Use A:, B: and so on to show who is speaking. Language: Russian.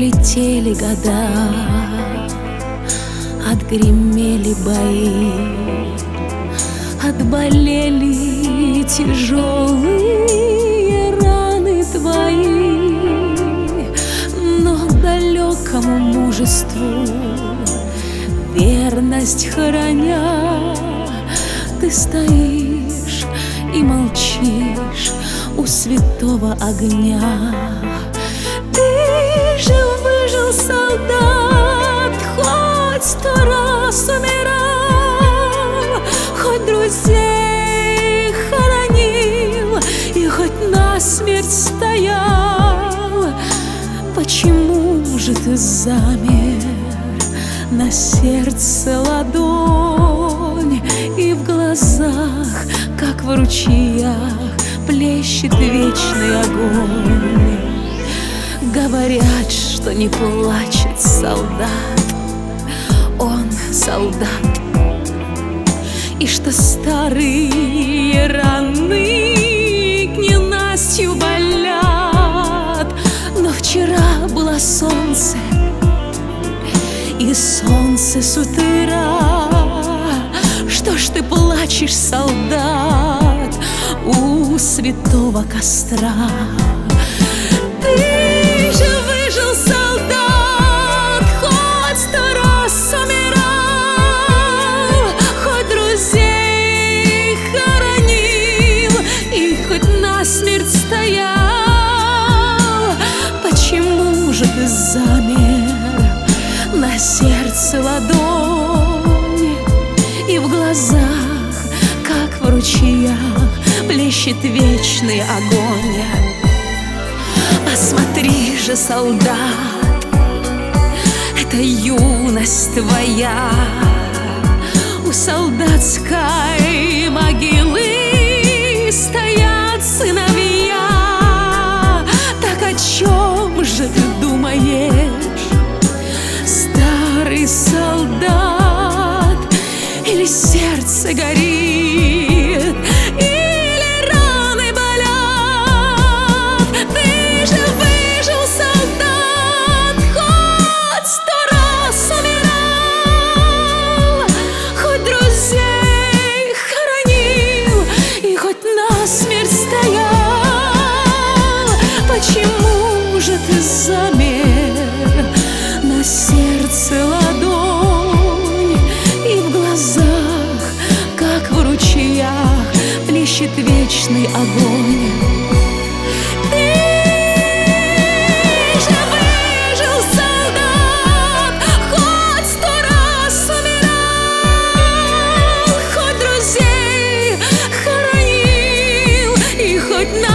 A: Пролетели года, отгремели бои, отболели тяжелые раны твои, но далекому мужеству верность храня, ты стоишь и молчишь у святого огня. Ты же выжил, солдат, хоть 100 раз умирал, хоть друзей хоронил и хоть насмерть стоял. Почему же ты замер? На сердце ладонь, и в глазах, как в ручьях, плещет вечный огонь. Говорят, что не плачет солдат, он солдат, и что старые раны к ненастью болят. Но вчера было солнце, и солнце с утра. Что ж ты плачешь, солдат, у святого костра? Ты же выжил, солдат, хоть 100 раз умирал, хоть друзей хоронил и хоть насмерть стоял. Почему же ты замер? На сердце ладонь, и в глазах, как в ручьях, плещет вечный огонь. Посмотри же, солдат, это юность твоя. У солдатской могилы стоят сыновья. Так о чем же ты думаешь, старый солдат? Или сердце горит, или раны болят? Ты же выжил, солдат, хоть 100 раз умирал, хоть друзей хоронил и хоть насмерть стоял. Почему же ты замер? На сердце ладонь, и в глазах, как в ручьях, плещет вечный огонь. Ты же выжил, солдат, хоть 100 раз умирал, хоть друзей хоронил и хоть